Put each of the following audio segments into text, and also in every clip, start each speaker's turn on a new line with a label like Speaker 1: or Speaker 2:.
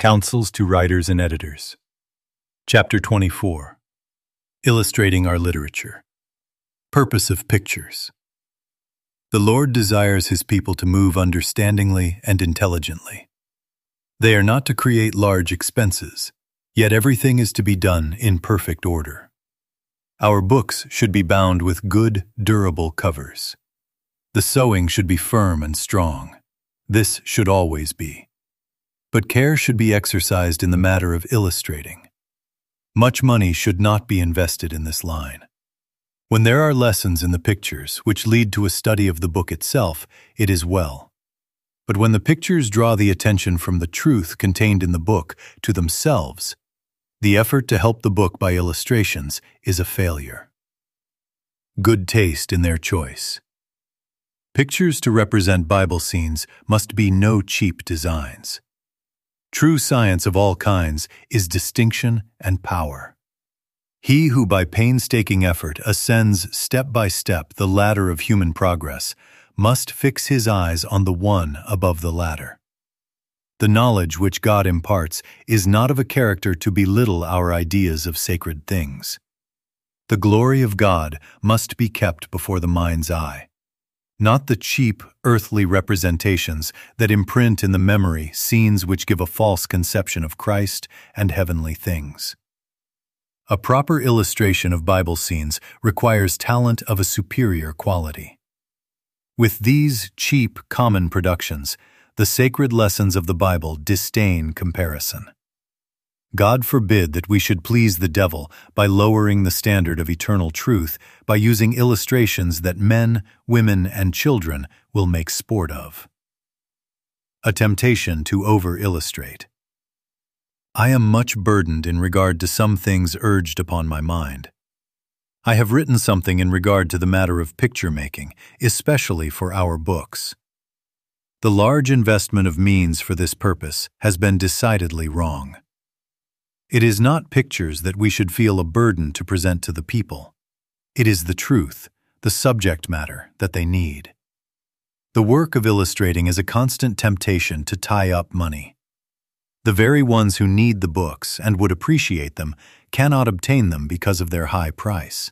Speaker 1: Counsels to Writers and Editors. Chapter 24. Illustrating Our Literature. Purpose of Pictures. The Lord desires His people to move understandingly and intelligently. They are not to create large expenses, yet everything is to be done in perfect order. Our books should be bound with good, durable covers. The sewing should be firm and strong. This should always be. But care should be exercised in the matter of illustrating. Much money should not be invested in this line. When there are lessons in the pictures which lead to a study of the book itself, it is well. But when the pictures draw the attention from the truth contained in the book to themselves, the effort to help the book by illustrations is a failure. Good taste in their choice. Pictures to represent Bible scenes must be no cheap designs. True science of all kinds is distinction and power. He who by painstaking effort ascends step by step the ladder of human progress must fix his eyes on the one above the ladder. The knowledge which God imparts is not of a character to belittle our ideas of sacred things. The glory of God must be kept before the mind's eye, not the cheap, earthly representations that imprint in the memory scenes which give a false conception of Christ and heavenly things. A proper illustration of Bible scenes requires talent of a superior quality. With these cheap, common productions, the sacred lessons of the Bible disdain comparison. God forbid that we should please the devil by lowering the standard of eternal truth by using illustrations that men, women, and children will make sport of. A temptation to over-illustrate. I am much burdened in regard to some things urged upon my mind. I have written something in regard to the matter of picture-making, especially for our books. The large investment of means for this purpose has been decidedly wrong. It is not pictures that we should feel a burden to present to the people. It is the truth, the subject matter, that they need. The work of illustrating is a constant temptation to tie up money. The very ones who need the books and would appreciate them cannot obtain them because of their high price.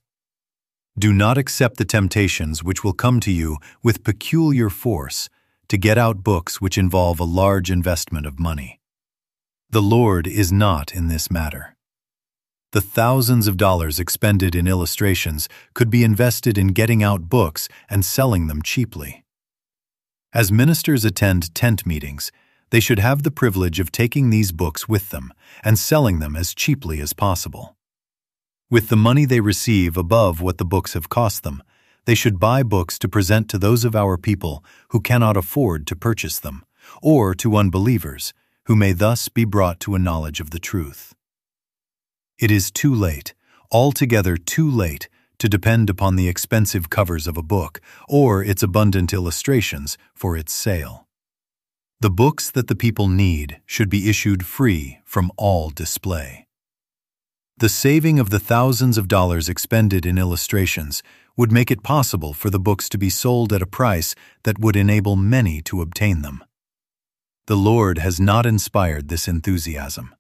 Speaker 1: Do not accept the temptations which will come to you with peculiar force to get out books which involve a large investment of money. The Lord is not in this matter. The thousands of dollars expended in illustrations could be invested in getting out books and selling them cheaply. As ministers attend tent meetings, they should have the privilege of taking these books with them and selling them as cheaply as possible. With the money they receive above what the books have cost them, they should buy books to present to those of our people who cannot afford to purchase them, or to unbelievers, who may thus be brought to a knowledge of the truth. It is too late, altogether too late, to depend upon the expensive covers of a book or its abundant illustrations for its sale. The books that the people need should be issued free from all display. The saving of the thousands of dollars expended in illustrations would make it possible for the books to be sold at a price that would enable many to obtain them. The Lord has not inspired this enthusiasm.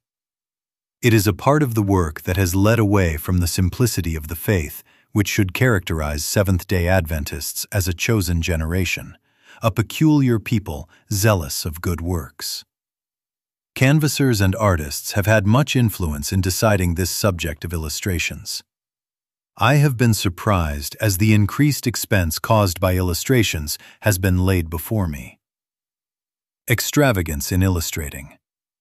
Speaker 1: It is a part of the work that has led away from the simplicity of the faith which should characterize Seventh-day Adventists as a chosen generation, a peculiar people zealous of good works. Canvassers and artists have had much influence in deciding this subject of illustrations. I have been surprised as the increased expense caused by illustrations has been laid before me. Extravagance in illustrating.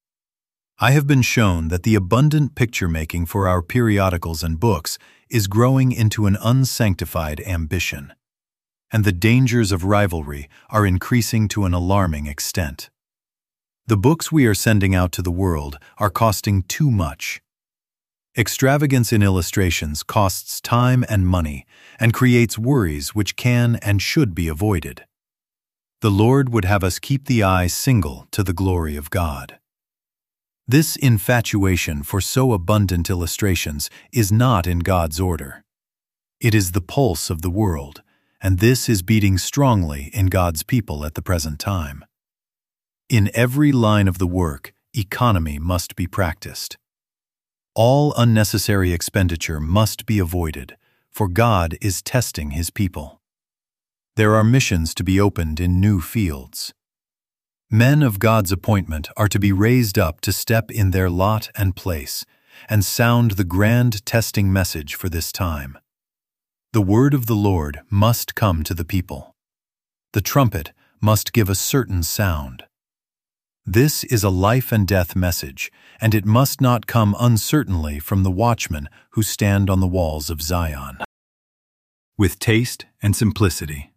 Speaker 1: I have been shown that the abundant picture-making for our periodicals and books is growing into an unsanctified ambition, and the dangers of rivalry are increasing to an alarming extent. The books we are sending out to the world are costing too much. Extravagance in illustrations costs time and money and creates worries which can and should be avoided. The Lord would have us keep the eye single to the glory of God. This infatuation for so abundant illustrations is not in God's order. It is the pulse of the world, and this is beating strongly in God's people at the present time. In every line of the work, economy must be practiced. All unnecessary expenditure must be avoided, for God is testing His people. There are missions to be opened in new fields. Men of God's appointment are to be raised up to step in their lot and place and sound the grand testing message for this time. The word of the Lord must come to the people. The trumpet must give a certain sound. This is a life and death message, and it must not come uncertainly from the watchmen who stand on the walls of Zion. With taste and simplicity.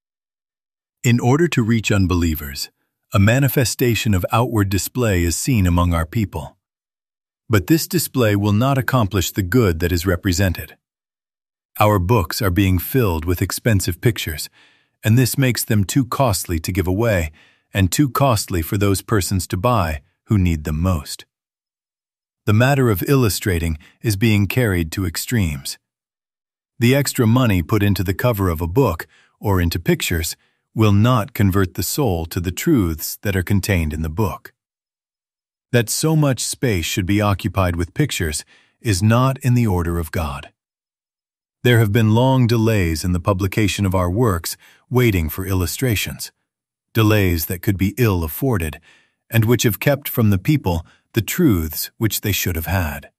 Speaker 1: In order to reach unbelievers, a manifestation of outward display is seen among our people. But this display will not accomplish the good that is represented. Our books are being filled with expensive pictures, and this makes them too costly to give away, and too costly for those persons to buy who need them most. The matter of illustrating is being carried to extremes. The extra money put into the cover of a book or into pictures will not convert the soul to the truths that are contained in the book. That so much space should be occupied with pictures is not in the order of God. There have been long delays in the publication of our works waiting for illustrations, delays that could be ill afforded, and which have kept from the people the truths which they should have had.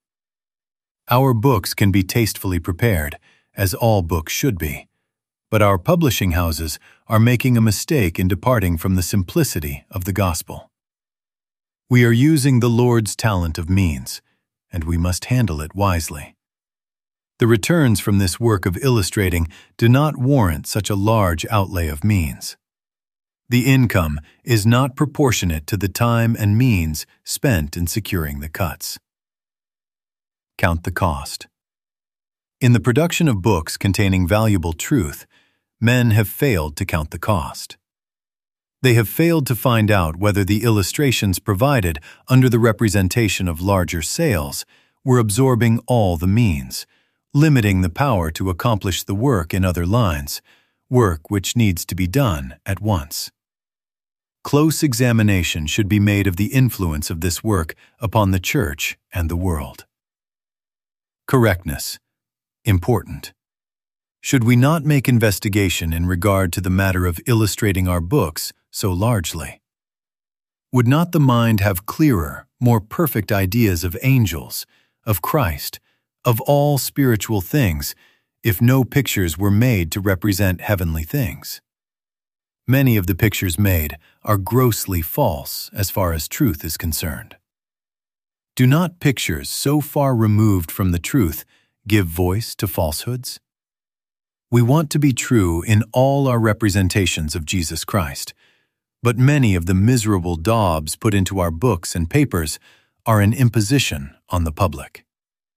Speaker 1: Our books can be tastefully prepared, as all books should be, but our publishing houses are making a mistake in departing from the simplicity of the gospel. We are using the Lord's talent of means, and we must handle it wisely. The returns from this work of illustrating do not warrant such a large outlay of means. The income is not proportionate to the time and means spent in securing the cuts. Count the cost. In the production of books containing valuable truth, men have failed to count the cost. They have failed to find out whether the illustrations provided under the representation of larger sales were absorbing all the means, limiting the power to accomplish the work in other lines, work which needs to be done at once. Close examination should be made of the influence of this work upon the church and the world. Correctness. Important. Should we not make investigation in regard to the matter of illustrating our books so largely? Would not the mind have clearer, more perfect ideas of angels, of Christ, of all spiritual things, if no pictures were made to represent heavenly things? Many of the pictures made are grossly false as far as truth is concerned. Do not pictures so far removed from the truth give voice to falsehoods? We want to be true in all our representations of Jesus Christ, but many of the miserable daubs put into our books and papers are an imposition on the public.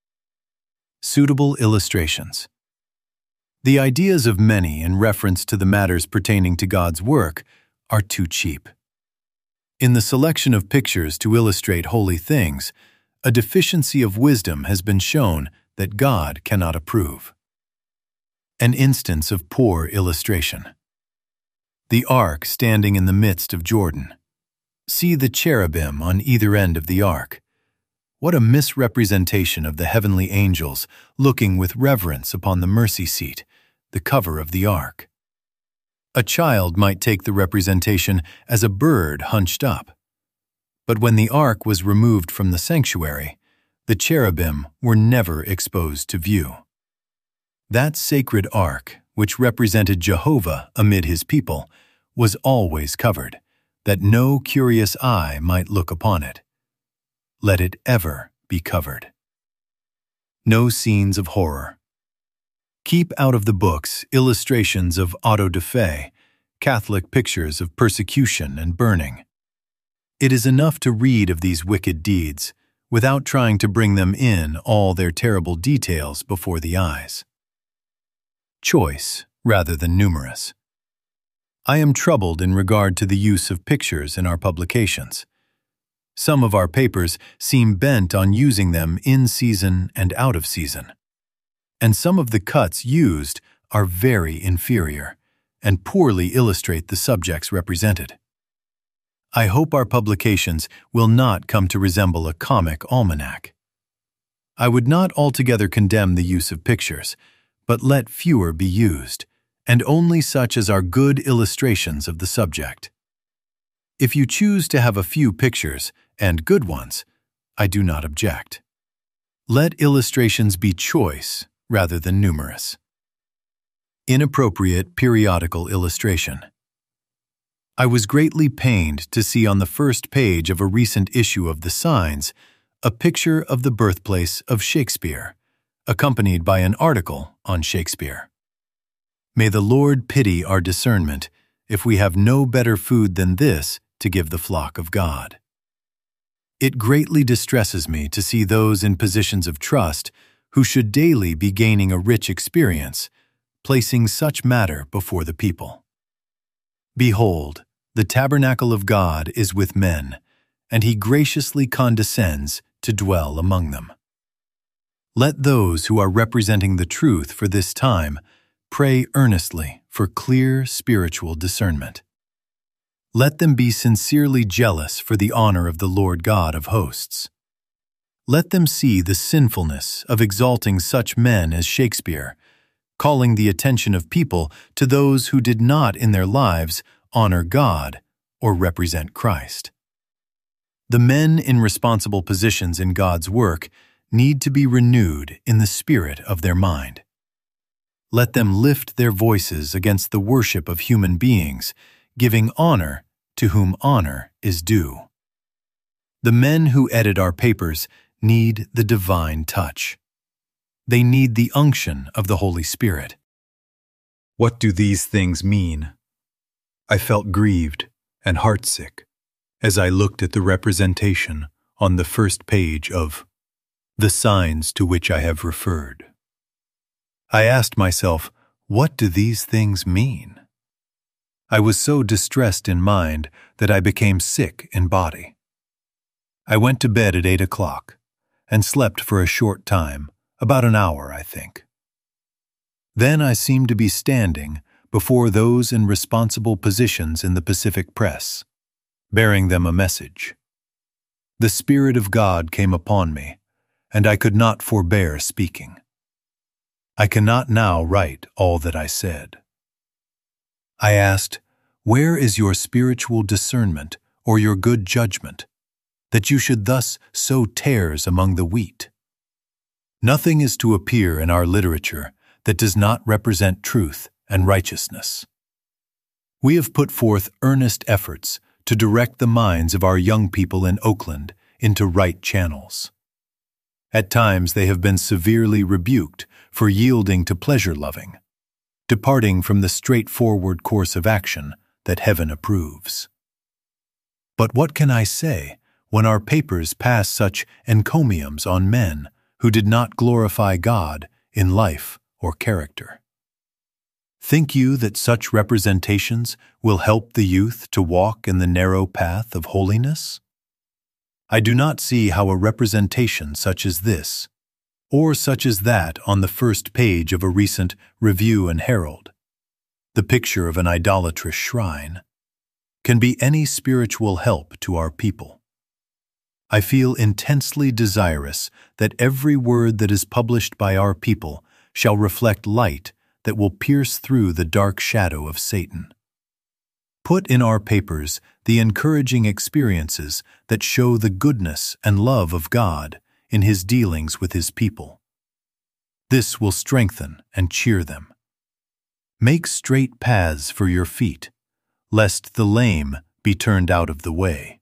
Speaker 1: Suitable illustrations. The ideas of many in reference to the matters pertaining to God's work are too cheap. In the selection of pictures to illustrate holy things, a deficiency of wisdom has been shown that God cannot approve. An instance of poor illustration. The ark standing in the midst of Jordan. See the cherubim on either end of the ark. What a misrepresentation of the heavenly angels looking with reverence upon the mercy seat, the cover of the ark. A child might take the representation as a bird hunched up. But when the ark was removed from the sanctuary, the cherubim were never exposed to view. That sacred ark, which represented Jehovah amid his people, was always covered, that no curious eye might look upon it. Let it ever be covered. No scenes of horror. Keep out of the books illustrations of auto da fe, Catholic pictures of persecution and burning. It is enough to read of these wicked deeds, without trying to bring them in all their terrible details before the eyes. Choice rather than numerous. I am troubled in regard to the use of pictures in our publications. Some of our papers seem bent on using them in season and out of season. And some of the cuts used are very inferior and poorly illustrate the subjects represented. I hope our publications will not come to resemble a comic almanac. I would not altogether condemn the use of pictures, but let fewer be used, and only such as are good illustrations of the subject. If you choose to have a few pictures, and good ones, I do not object. Let illustrations be choice rather than numerous. Inappropriate periodical illustration. I was greatly pained to see on the first page of a recent issue of The Signs a picture of the birthplace of Shakespeare, accompanied by an article on Shakespeare. May the Lord pity our discernment if we have no better food than this to give the flock of God. It greatly distresses me to see those in positions of trust who should daily be gaining a rich experience, placing such matter before the people. Behold, the tabernacle of God is with men, and he graciously condescends to dwell among them. Let those who are representing the truth for this time pray earnestly for clear spiritual discernment. Let them be sincerely jealous for the honor of the Lord God of hosts. Let them see the sinfulness of exalting such men as Shakespeare, calling the attention of people to those who did not in their lives honor God or represent Christ. The men in responsible positions in God's work need to be renewed in the spirit of their mind. Let them lift their voices against the worship of human beings, giving honor to whom honor is due. The men who edit our papers need the divine touch. They need the unction of the Holy Spirit. What do these things mean? I felt grieved and heartsick as I looked at the representation on the first page of The Signs to which I have referred. I asked myself, what do these things mean? I was so distressed in mind that I became sick in body. I went to bed at 8 o'clock and slept for a short time, about an hour, I think. Then I seemed to be standing before those in responsible positions in the Pacific Press, bearing them a message. The Spirit of God came upon me, and I could not forbear speaking. I cannot now write all that I said. I asked, where is your spiritual discernment or your good judgment, that you should thus sow tares among the wheat? Nothing is to appear in our literature that does not represent truth and righteousness. We have put forth earnest efforts to direct the minds of our young people in Oakland into right channels. At times they have been severely rebuked for yielding to pleasure-loving, departing from the straightforward course of action that heaven approves. But what can I say when our papers pass such encomiums on men who did not glorify God in life or character? Think you that such representations will help the youth to walk in the narrow path of holiness? I do not see how a representation such as this, or such as that on the first page of a recent Review and Herald, the picture of an idolatrous shrine, can be any spiritual help to our people. I feel intensely desirous that every word that is published by our people shall reflect light that will pierce through the dark shadow of Satan. Put in our papers the encouraging experiences that show the goodness and love of God in his dealings with his people. This will strengthen and cheer them. Make straight paths for your feet, lest the lame be turned out of the way.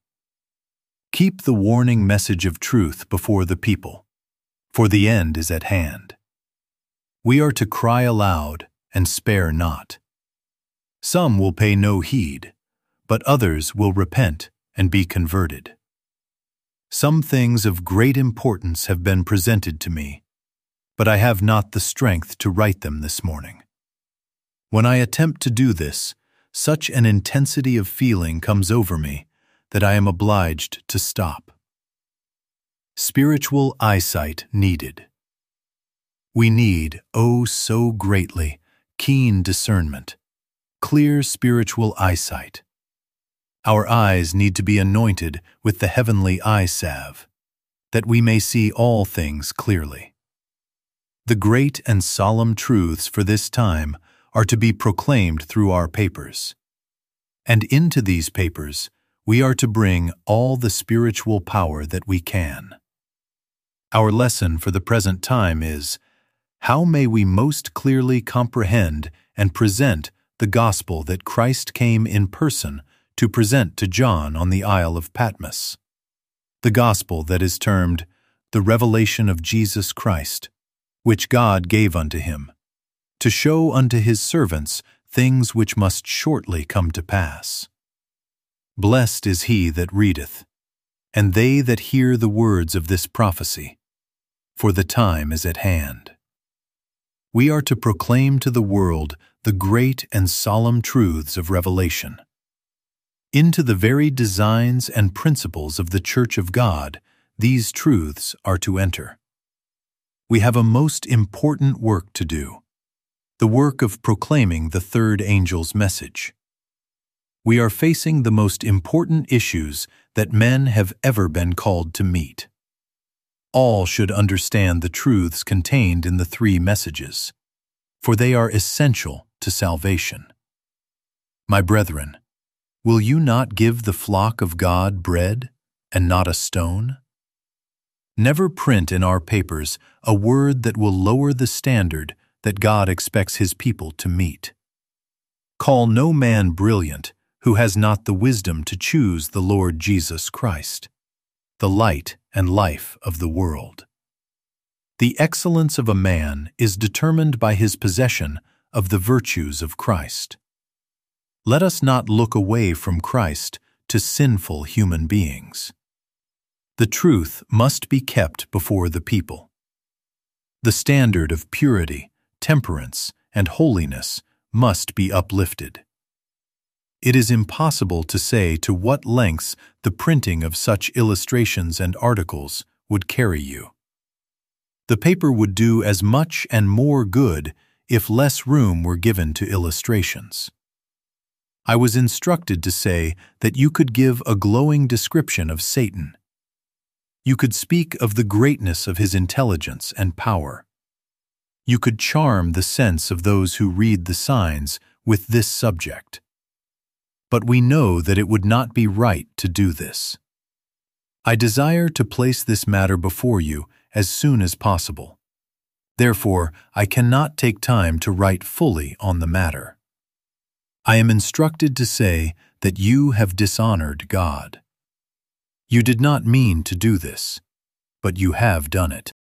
Speaker 1: Keep the warning message of truth before the people, for the end is at hand. We are to cry aloud and spare not. Some will pay no heed, but others will repent and be converted. Some things of great importance have been presented to me, but I have not the strength to write them this morning. When I attempt to do this, such an intensity of feeling comes over me that I am obliged to stop. Spiritual eyesight needed. We need, oh so greatly, keen discernment, clear spiritual eyesight. Our eyes need to be anointed with the heavenly eye salve, that we may see all things clearly. The great and solemn truths for this time are to be proclaimed through our papers. And into these papers we are to bring all the spiritual power that we can. Our lesson for the present time is, how may we most clearly comprehend and present the gospel that Christ came in person to present to John on the Isle of Patmos? The gospel that is termed the revelation of Jesus Christ, which God gave unto him, to show unto his servants things which must shortly come to pass. Blessed is he that readeth, and they that hear the words of this prophecy, for the time is at hand. We are to proclaim to the world the great and solemn truths of Revelation. Into the very designs and principles of the Church of God, these truths are to enter. We have a most important work to do, the work of proclaiming the third angel's message. We are facing the most important issues that men have ever been called to meet. All should understand the truths contained in the three messages, for they are essential to salvation. My brethren, will you not give the flock of God bread and not a stone? Never print in our papers a word that will lower the standard that God expects his people to meet. Call no man brilliant who has not the wisdom to choose the Lord Jesus Christ, the light and life of the world. The excellence of a man is determined by his possession of the virtues of Christ. Let us not look away from Christ to sinful human beings. The truth must be kept before the people. The standard of purity, temperance, and holiness must be uplifted. It is impossible to say to what lengths the printing of such illustrations and articles would carry you. The paper would do as much and more good if less room were given to illustrations. I was instructed to say that you could give a glowing description of Satan. You could speak of the greatness of his intelligence and power. You could charm the sense of those who read the signs with this subject. But we know that it would not be right to do this. I desire to place this matter before you as soon as possible. Therefore, I cannot take time to write fully on the matter. I am instructed to say that you have dishonored God. You did not mean to do this, but you have done it.